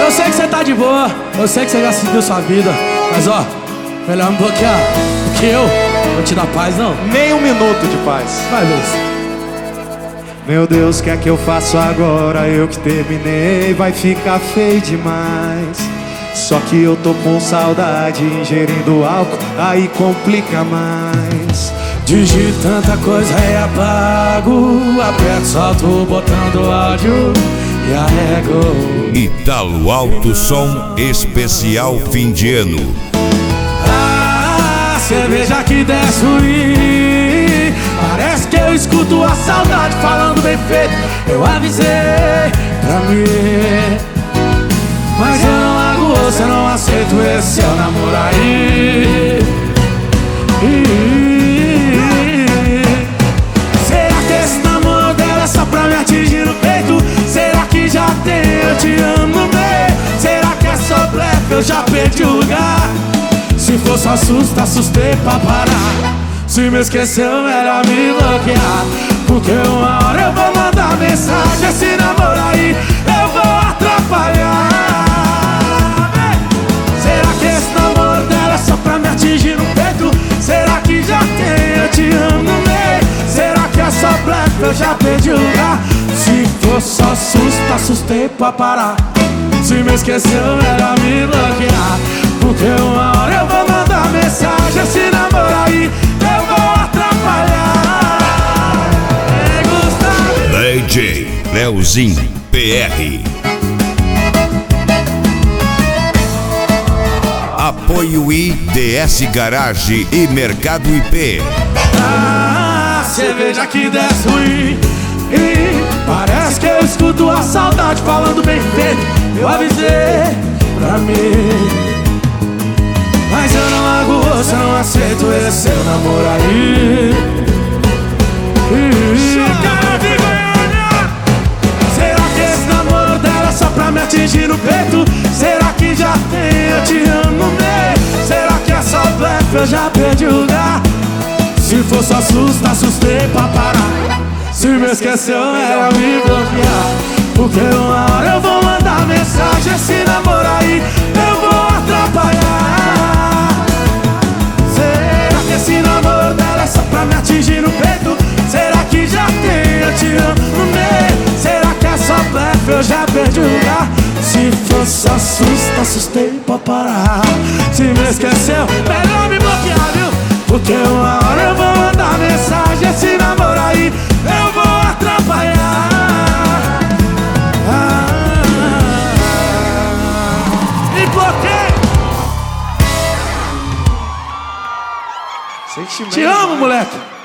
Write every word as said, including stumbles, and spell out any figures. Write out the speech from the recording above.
Eu sei que você tá de boa, eu sei que você já seguiu sua vida, mas ó, melhor me bloquear, porque eu não vou te dar paz não. Nem um minuto de paz. Vai, Luz. Meu Deus, o que é que eu faço agora? Eu que terminei, vai ficar feio demais. Só que eu tô com saudade, ingerindo álcool, aí complica mais. Digito tanta coisa e apago, aperto, solto o botão do áudio e arrego. Italo Alto Som Especial Fim de Ano. Ah, cerveja que desce ruim, parece que eu escuto a saudade falando bem feito. Eu avisei pra mim, mas eu não largo osso, eu não aceito esse seu namoro aí. Será que esse namoro dela é só pra me atingir no peito? Será que já tem eu te amo no meio? Será que é só blefe, eu já perdi o lugar? Se for só susto, assustei pra parar. Se me esqueceu, melhor me bloquear, porque uma hora eu vou mandar mensagem. Esse namoro aí eu vou atrapalhar. Será que esse namoro dela é só pra me atingir no peito? Será que já tem eu te amo no meio? Será que é só blefe, eu já perdi o lugar? Se for só susto, assustei pra parar. Se me esqueceu, melhor me bloquear, porque uma hora eu vou mandar mensagem. Esse namoro aí eu vou atrapalhar. É, Gustavo D J Leozinho P R. Apoio I D S Garage e Mercado I P. Ah, cerveja que desce ruim, e parece que eu escuto a saudade falando bem feito. Eu avisei pra mim, mas eu não largo osso, eu não aceito esse seu namoro aí. Será que esse namoro dela é só pra me atingir no peito? Será que já tem eu te amo no meio? Será que é só blefe, eu já perdi o lugar? Se for só susto, assustei pra parar. Se me esqueceu, melhor me bloquear, porque uma hora eu vou mandar mensagem. Esse namoro aí eu vou atrapalhar. Será que esse namoro dela é só pra me atingir no peito? Será que já tem eu te amo no meio? Será que é só blefe, eu já perdi o lugar? Se for só susto, assustei pra parar. Se me esqueceu, melhor me bloquear, viu? Porque uma hora eu vou mandar mensagem. Esse namoro aí eu vou atrapalhar. Ah, me bloqueei. Te amo, moleque.